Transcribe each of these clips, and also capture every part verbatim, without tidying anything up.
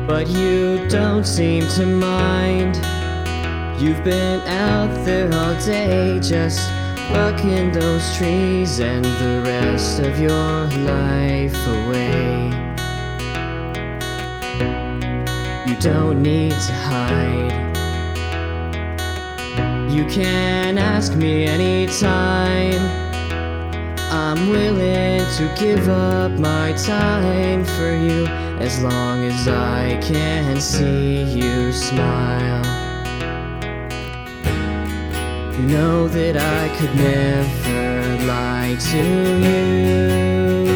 but you don't seem to mind. You've been out there all day just bucking those trees and the rest of your life away. You don't need to hide. You can ask me anytime. I'm willing to give up my time for you as long as I can see you smile. You know that I could never lie to you.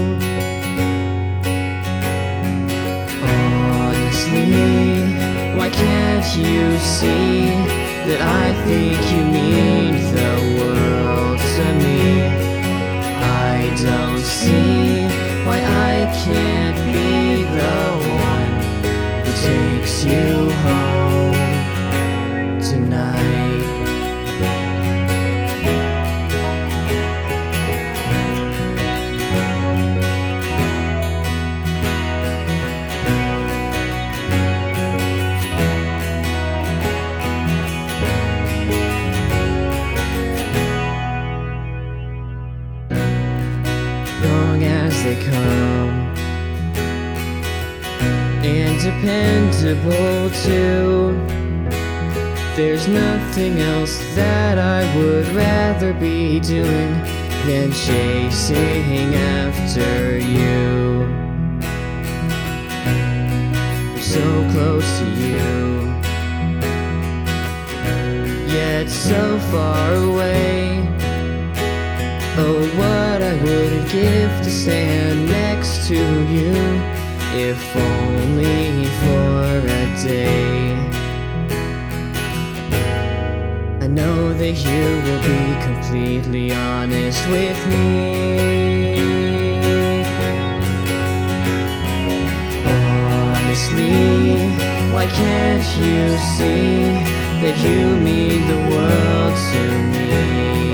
Honestly, why can't you see that I think you mean the world to me? I don't see why I can't be the one who takes you home tonight. As they come, and dependable too. There's nothing else that I would rather be doing than chasing after you. I'm so close to you, yet so far away. Oh, what I wouldn't give to stand next to you, if only for a day. I know that you will be completely honest with me. Honestly, why can't you see that you mean the world to me?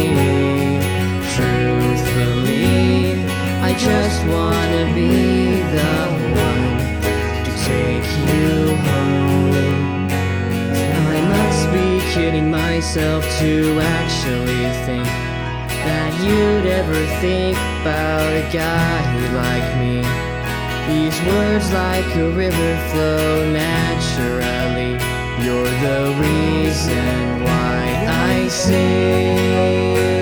Truthfully, I just wanna be the one to take you home. I must be kidding myself to actually think that you'd ever think about a guy like me. These words like a river flow naturally. You're the reason why I sing.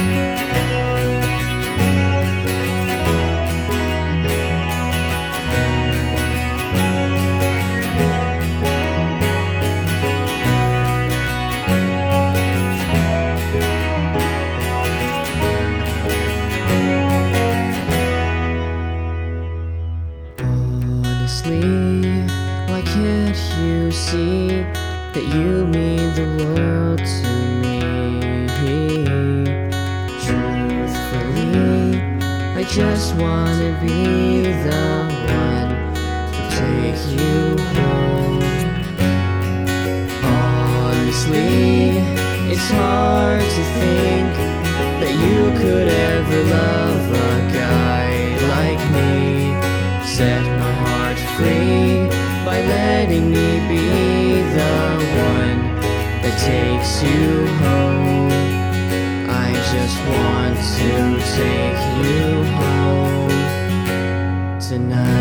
Honestly, why can't you see that you mean the world to me? Truthfully, I just wanna be the one to take you home. Honestly, it's hard to think that you could ever love a guy like me. Set my heart free by letting me be the one that takes you home. I just want to take you home tonight.